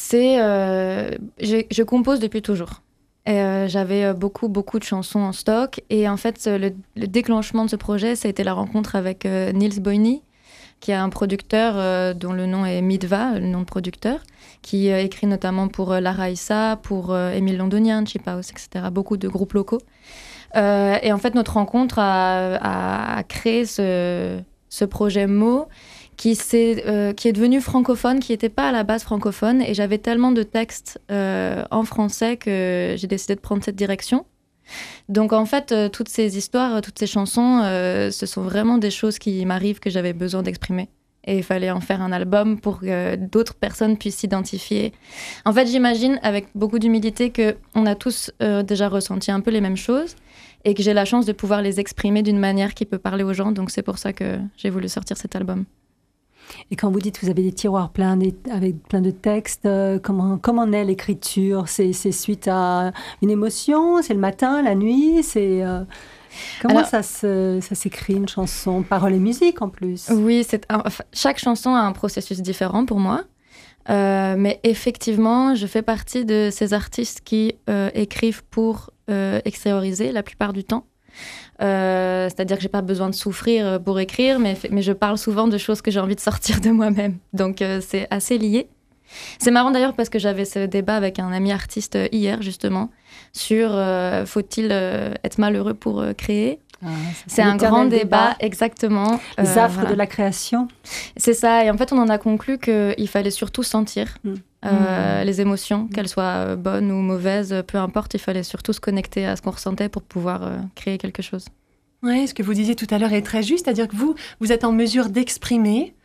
je compose depuis toujours. J'avais beaucoup de chansons en stock et en fait le déclenchement de ce projet, ça a été la rencontre avec Niels Boyny, qui est un producteur dont le nom est Midva, le nom de producteur, qui écrit notamment pour Lara Issa, pour Émile Londonien, Chip House, etc. Beaucoup de groupes locaux. Et en fait notre rencontre a créé ce projet Mo, qui est devenu francophone, qui n'était pas à la base francophone. Et j'avais tellement de textes en français que j'ai décidé de prendre cette direction. Donc en fait, toutes ces histoires, toutes ces chansons, ce sont vraiment des choses qui m'arrivent, que j'avais besoin d'exprimer. Et il fallait en faire un album pour que d'autres personnes puissent s'identifier. En fait, j'imagine, avec beaucoup d'humilité, qu'on a tous déjà ressenti un peu les mêmes choses et que j'ai la chance de pouvoir les exprimer d'une manière qui peut parler aux gens. Donc c'est pour ça que j'ai voulu sortir cet album. Et quand vous dites que vous avez des tiroirs avec plein de textes, comment naît l'écriture? C'est suite à une émotion? C'est le matin, la nuit? Comment ça s'écrit une chanson? Paroles et musique en plus? Oui, chaque chanson a un processus différent pour moi. Mais effectivement, je fais partie de ces artistes qui écrivent pour extérioriser la plupart du temps. C'est-à-dire que j'ai pas besoin de souffrir pour écrire, mais je parle souvent de choses que j'ai envie de sortir de moi-même. Donc c'est assez lié. C'est marrant d'ailleurs parce que j'avais ce débat avec un ami artiste hier justement sur faut-il être malheureux pour créer. C'est un grand débat, exactement. Les affres de la création. C'est ça, et en fait on en a conclu qu'il fallait surtout sentir les émotions, qu'elles soient bonnes ou mauvaises, peu importe, il fallait surtout se connecter à ce qu'on ressentait pour pouvoir créer quelque chose. Oui, ce que vous disiez tout à l'heure est très juste, c'est-à-dire que vous êtes en mesure d'exprimer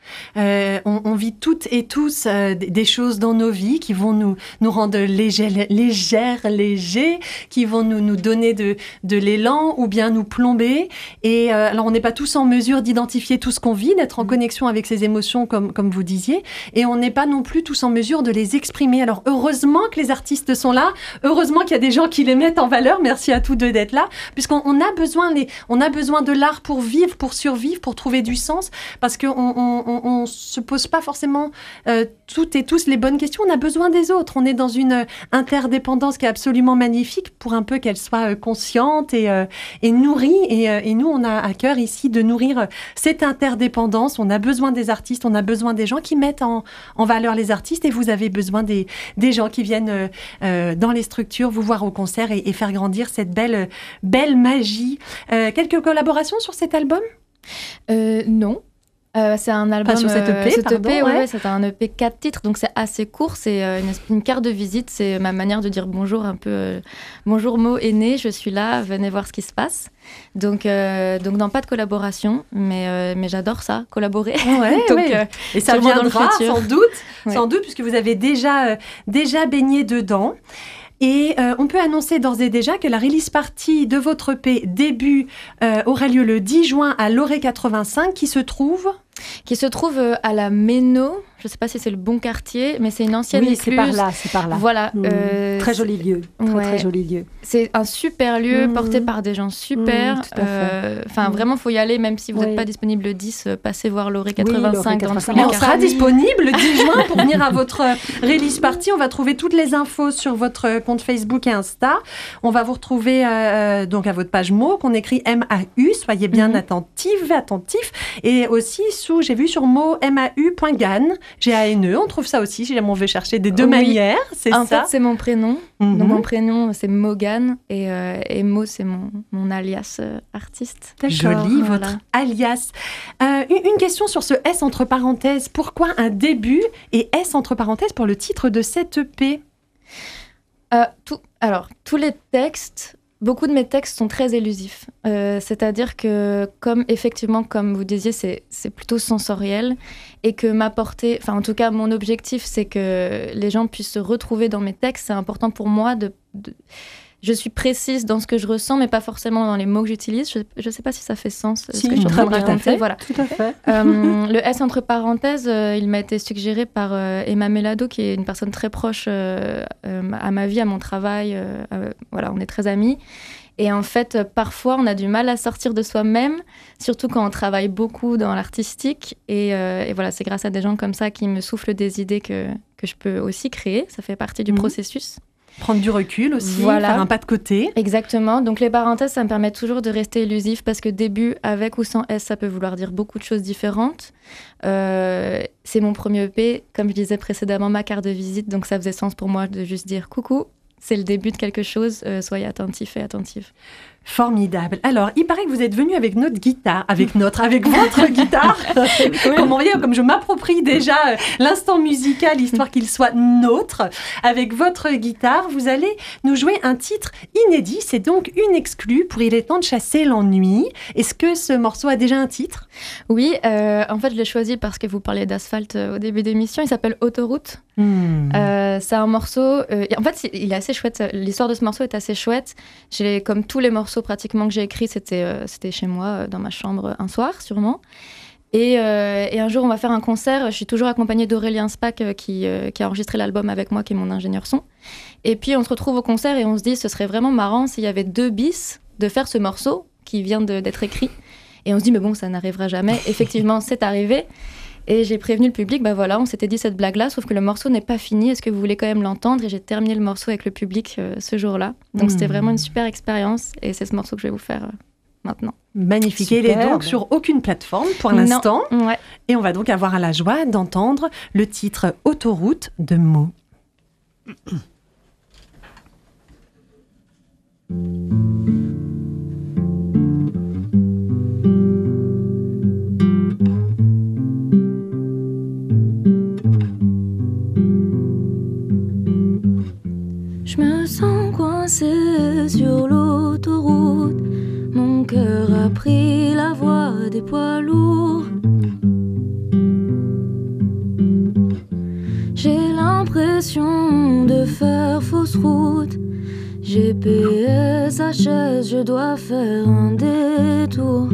On vit toutes et tous des choses dans nos vies qui vont nous rendre légers, qui vont nous donner de l'élan ou bien nous plomber. Et alors, on n'est pas tous en mesure d'identifier tout ce qu'on vit, d'être en connexion avec ses émotions, comme vous disiez. Et on n'est pas non plus tous en mesure de les exprimer. Alors, heureusement que les artistes sont là. Heureusement qu'il y a des gens qui les mettent en valeur. Merci à tous deux d'être là. Puisqu'on a besoin de l'art pour vivre, pour survivre, pour trouver du sens. Parce qu'on se pose pas forcément toutes et tous les bonnes questions. On a besoin des autres. On est dans une interdépendance qui est absolument magnifique pour un peu qu'elle soit consciente et nourrie. Et nous, on a à cœur ici de nourrir cette interdépendance. On a besoin des artistes, on a besoin des gens qui mettent en valeur les artistes. Et vous avez besoin des gens qui viennent dans les structures, vous voir au concert et faire grandir cette belle magie. Quelques collaborations sur cet album ? Non. C'est un album... sur cet EP, pardon, ouais, c'est un EP 4 titres, donc c'est assez court. C'est une carte de visite, c'est ma manière de dire bonjour un peu. Bonjour Mo est né, je suis là, venez voir ce qui se passe. Donc non, pas de collaboration, mais j'adore ça, collaborer. Ouais, donc, et ça viendra sans doute, puisque vous avez déjà baigné dedans. Et on peut annoncer d'ores et déjà que la release party de votre EP Début aura lieu le 10 juin à l'Oré 85, qui se trouve à la Méno. Je ne sais pas si c'est le bon quartier, mais c'est une ancienne écluse. C'est par là. Voilà. Très joli lieu. Très joli lieu. C'est un super lieu porté par des gens super. Vraiment, il faut y aller, même si vous n'êtes pas disponible le 10, passez voir l'Oré 85. On sera disponible le 10 juin pour venir à votre release party. On va trouver toutes les infos sur votre compte Facebook et Insta. On va vous retrouver donc à votre page Mo, qu'on écrit MAU. Soyez bien attentifs. Et aussi, j'ai vu sur mau.gan. G-A-N-E, on trouve ça aussi, si jamais on veut chercher des deux manières, c'est ça. En fait, c'est mon prénom. Donc, mon prénom, c'est Mogan, et Mo, c'est mon alias artiste. Joli, votre alias. Une question sur ce S entre parenthèses. Pourquoi un début et S entre parenthèses pour le titre de cette EP ? Tous les textes... Beaucoup de mes textes sont très élusifs. C'est-à-dire que, comme vous disiez, c'est plutôt sensoriel. Et que en tout cas, mon objectif, c'est que les gens puissent se retrouver dans mes textes. C'est important pour moi je suis précise dans ce que je ressens, mais pas forcément dans les mots que j'utilise. Je ne sais pas si ça fait sens. Si, très bien, tout à fait. Voilà. Tout à fait. Le S entre parenthèses, il m'a été suggéré par Emma Melado, qui est une personne très proche à ma vie, à mon travail. Voilà, on est très amis. Et en fait, parfois, on a du mal à sortir de soi-même, surtout quand on travaille beaucoup dans l'artistique. Et voilà, c'est grâce à des gens comme ça qui me soufflent des idées que je peux aussi créer. Ça fait partie du processus. Prendre du recul aussi, voilà. Faire un pas de côté. Exactement. Donc les parenthèses, ça me permet toujours de rester élusif parce que début, avec ou sans S, ça peut vouloir dire beaucoup de choses différentes. C'est mon premier EP, comme je disais précédemment, ma carte de visite. Donc ça faisait sens pour moi de juste dire coucou, c'est le début de quelque chose, soyez attentifs et attentives. Formidable. Alors, il paraît que vous êtes venu avec votre guitare. Comme on voit, comme je m'approprie déjà l'instant musical, histoire qu'il soit nôtre. Avec votre guitare, vous allez nous jouer un titre inédit. C'est donc une exclue pour Il est temps de chasser l'ennui. Est-ce que ce morceau a déjà un titre ? Oui, en fait, je l'ai choisi parce que vous parliez d'asphalte au début d'émission. Il s'appelle Autoroute. C'est un morceau... en fait, il est assez chouette. L'histoire de ce morceau est assez chouette. Comme tous les morceaux pratiquement que j'ai écrit, c'était chez moi, dans ma chambre, un soir, sûrement. Et un jour, on va faire un concert. Je suis toujours accompagnée d'Aurélien Spack, qui a enregistré l'album avec moi, qui est mon ingénieur son. Et puis, on se retrouve au concert et on se dit, ce serait vraiment marrant s'il y avait 2 bis de faire ce morceau qui vient d'être écrit. Et on se dit, mais bon, ça n'arrivera jamais. Effectivement, c'est arrivé. Et j'ai prévenu le public, on s'était dit cette blague-là, sauf que le morceau n'est pas fini. Est-ce que vous voulez quand même l'entendre ? Et j'ai terminé le morceau avec le public ce jour-là. Donc c'était vraiment une super expérience. Et c'est ce morceau que je vais vous faire maintenant. Magnifique. Et il est donc sur aucune plateforme pour l'instant. Ouais. Et on va donc avoir la joie d'entendre le titre Autoroute de Mo. Je me sens coincée sur l'autoroute. Mon cœur a pris la voie des poids lourds. de faire fausse route. GPS, HS, je dois faire un détour.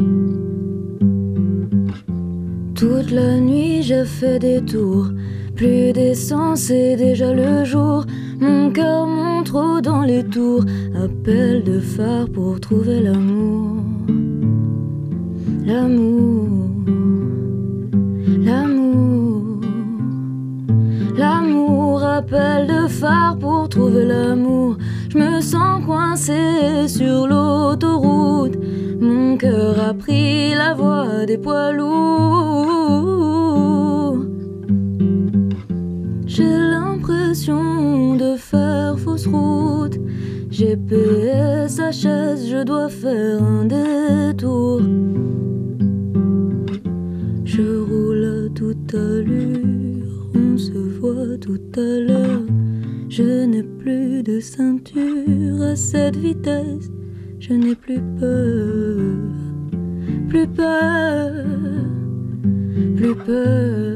Toute la nuit j'ai fait des tours. Plus d'essence, c'est déjà le jour. Mon cœur monte trop dans les tours. Appel de phare pour trouver l'amour. L'amour, l'amour, l'amour. Appel de phare pour trouver l'amour. Je me sens coincée sur l'autoroute. Mon cœur a pris la voie des poids lourds. J'ai l'impression de faire fausse route. GPS, HS, je dois faire un détour. Je roule à toute allure, on se voit tout à l'heure. Je n'ai plus de ceinture à cette vitesse. Je n'ai plus peur, plus peur, plus peur.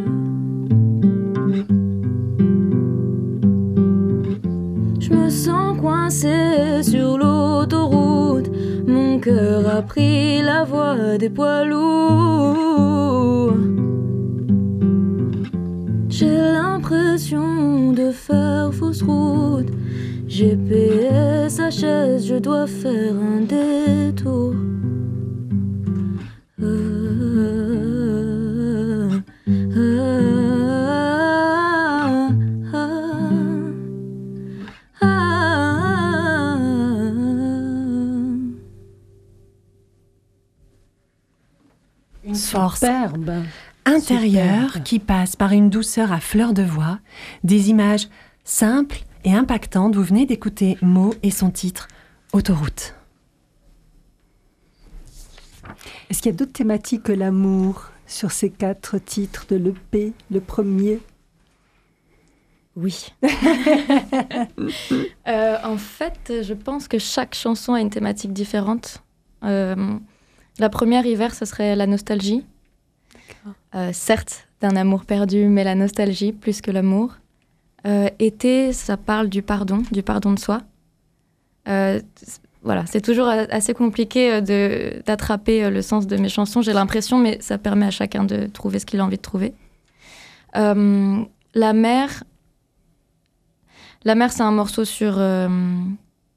Je me sens coincée sur l'autoroute. Mon cœur a pris la voie des poids lourds. J'ai l'impression de faire fausse route. GPS, HS, je dois faire un détour. Une force Superbe. intérieure Superbe. qui passe par une douceur à fleur de voix, des images simples et impactantes. Vous venez d'écouter Mo et son titre Autoroute. Est-ce qu'il y a d'autres thématiques que l'amour sur ces 4 titres de l'EP, le premier? Oui. En fait, je pense que chaque chanson a une thématique différente. La première, Hiver, ce serait la nostalgie. Certes, d'un amour perdu, mais la nostalgie plus que l'amour. Été, ça parle du pardon de soi. Voilà, c'est toujours assez compliqué d'attraper le sens de mes chansons, j'ai l'impression, mais ça permet à chacun de trouver ce qu'il a envie de trouver. La mer, c'est un morceau sur le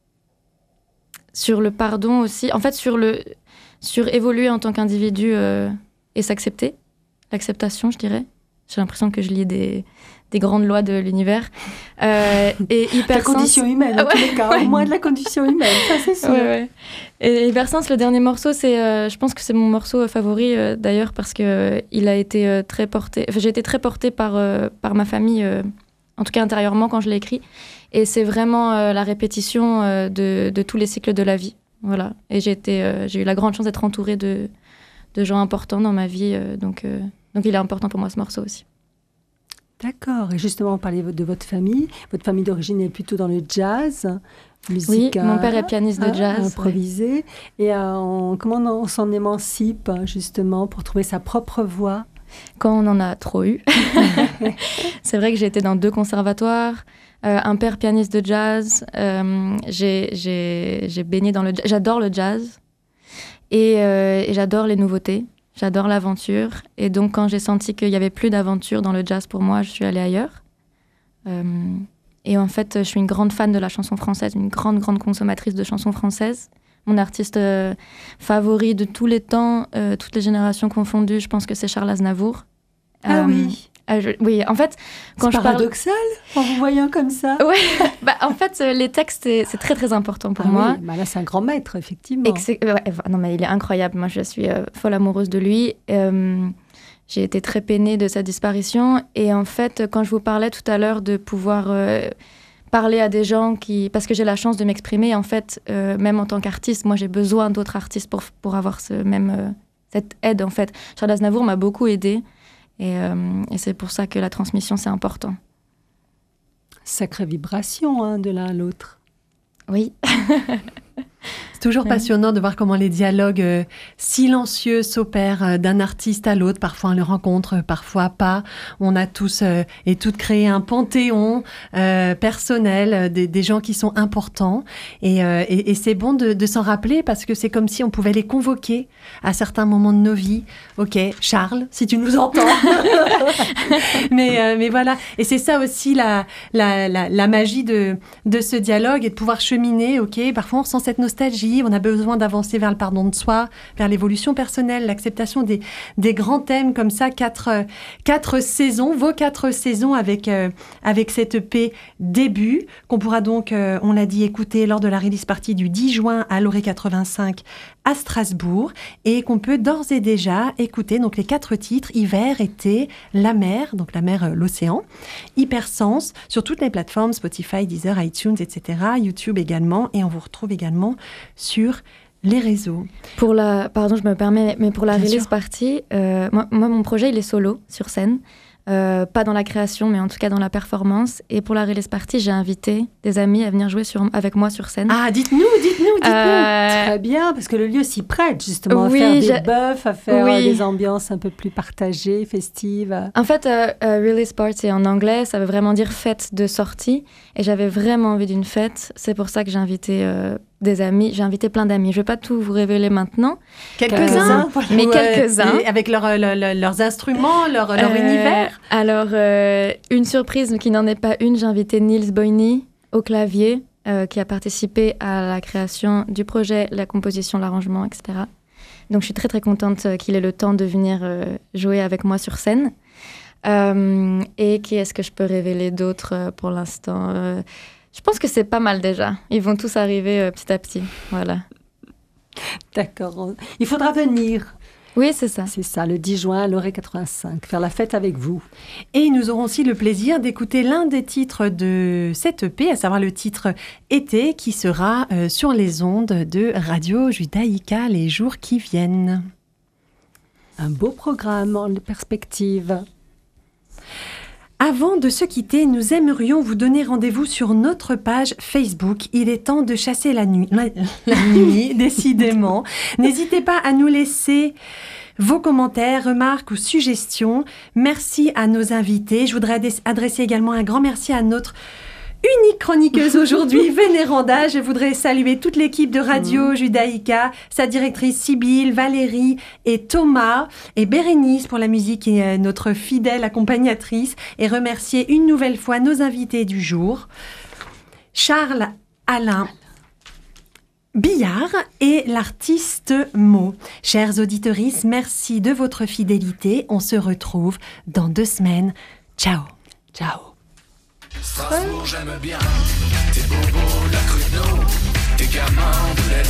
pardon aussi. En fait, sur évoluer en tant qu'individu et s'accepter. L'acceptation, je dirais. J'ai l'impression que je lis des grandes lois de l'univers. Et La condition humaine, en tous les cas. Au moins de la condition humaine, ça c'est sûr. Ouais. Et Hypersense, le dernier morceau, je pense que c'est mon morceau favori d'ailleurs parce qu'il a été très porté. Enfin, j'ai été très portée par ma famille, en tout cas intérieurement quand je l'ai écrit. Et c'est vraiment la répétition de tous les cycles de la vie. Voilà. Et j'ai eu la grande chance d'être entourée de gens importants dans ma vie. Donc il est important pour moi ce morceau aussi. D'accord. Et justement, on parlait de votre famille. Votre famille d'origine est plutôt dans le jazz, musique. Oui, mon père est pianiste de jazz. Improvisé. Ouais. Et comment on s'en émancipe, justement, pour trouver sa propre voix? Quand on en a trop eu. C'est vrai que j'ai été dans 2 conservatoires. Un père pianiste de jazz. J'ai baigné dans le jazz. J'adore le jazz. Et j'adore les nouveautés. J'adore l'aventure. Et donc, quand j'ai senti qu'il n'y avait plus d'aventure dans le jazz pour moi, je suis allée ailleurs. Et en fait, je suis une grande fan de la chanson française, une grande consommatrice de chansons françaises. Mon artiste favori de tous les temps, toutes les générations confondues, je pense que c'est Charles Aznavour. Oui. Oui, en fait, quand je paradoxal, en vous voyant comme ça. Oui, en fait, les textes, c'est très, très important pour moi. Oui, là, c'est un grand maître, effectivement. Non, mais il est incroyable. Moi, je suis folle amoureuse de lui. J'ai été très peinée de sa disparition. Et en fait, quand je vous parlais tout à l'heure de pouvoir parler à des gens parce que j'ai la chance de m'exprimer, en fait, même en tant qu'artiste, moi, j'ai besoin d'autres artistes pour avoir cette aide, en fait. Charles Aznavour m'a beaucoup aidée. Et c'est pour ça que la transmission, c'est important. Sacrée vibration, de l'un à l'autre. Oui. C'est Toujours Ouais. passionnant de voir comment les dialogues silencieux s'opèrent d'un artiste à l'autre. Parfois on le rencontre, parfois pas. On a tous et toutes créé un panthéon personnel des gens qui sont importants. Et c'est bon de s'en rappeler parce que c'est comme si on pouvait les convoquer à certains moments de nos vies. Ok, Charles, si tu nous entends. mais voilà. Et c'est ça aussi la magie de ce dialogue et de pouvoir cheminer. Ok, parfois on ressent cette nostalgie, on a besoin d'avancer vers le pardon de soi, vers l'évolution personnelle, l'acceptation des grands thèmes comme ça. Quatre saisons, vos 4 saisons avec cette EP début qu'on pourra donc, on l'a dit, écouter lors de la release party du 10 juin à l'Orée 85 à Strasbourg et qu'on peut d'ores et déjà écouter donc les 4 titres, hiver, été, la mer, donc la mer, l'océan, Hypersens, sur toutes les plateformes, Spotify, Deezer, iTunes, etc., YouTube également, et on vous retrouve également sur les réseaux. Pardon, je me permets, mais pour la Bien release sûr. party, moi, mon projet, il est solo, sur scène. Pas dans la création, mais en tout cas dans la performance. Et pour la release party, j'ai invité des amis à venir jouer avec moi sur scène. Ah, dites-nous. Très bien, parce que le lieu s'y prête justement oui, à faire des bœufs, à faire Oui. des ambiances un peu plus partagées, festives. En fait, release party en anglais, ça veut vraiment dire fête de sortie. Et j'avais vraiment envie d'une fête. C'est pour ça que j'ai invité des amis. J'ai invité plein d'amis. Je ne vais pas tout vous révéler maintenant. Quelques-uns, mais quelques-uns. et avec leurs instruments, leur univers. Alors, une surprise qui n'en est pas une, j'ai invité Niels Boyny au clavier, qui a participé à la création du projet, la composition, l'arrangement, etc. Donc, je suis très, très contente qu'il ait le temps de venir jouer avec moi sur scène. Et qui est-ce que je peux révéler d'autres pour l'instant Je pense que c'est pas mal déjà. Ils vont tous arriver petit à petit. Voilà. D'accord. Il faudra venir. Oui, c'est ça. C'est ça, le 10 juin à l'Orée 85, faire la fête avec vous. Et nous aurons aussi le plaisir d'écouter l'un des titres de cette EP, à savoir le titre Été, qui sera sur les ondes de Radio Judaïka les jours qui viennent. Un beau programme en perspective. Avant de se quitter, nous aimerions vous donner rendez-vous sur notre page Facebook. Il est temps de chasser la nuit, décidément. N'hésitez pas à nous laisser vos commentaires, remarques ou suggestions. Merci à nos invités. Je voudrais adresser également un grand merci à notre unique chroniqueuse aujourd'hui, Vénéranda. Je voudrais saluer toute l'équipe de Radio Judaïka, sa directrice Sybille, Valérie et Thomas, et Bérénice pour la musique et notre fidèle accompagnatrice, et remercier une nouvelle fois nos invités du jour, Charles Alain Billard et l'artiste Mo. Chers auditrices, merci de votre fidélité. On se retrouve dans 2 semaines. Ciao. Ciao. Strasbourg, j'aime bien tes bobos, la crue de nos, tes gamins,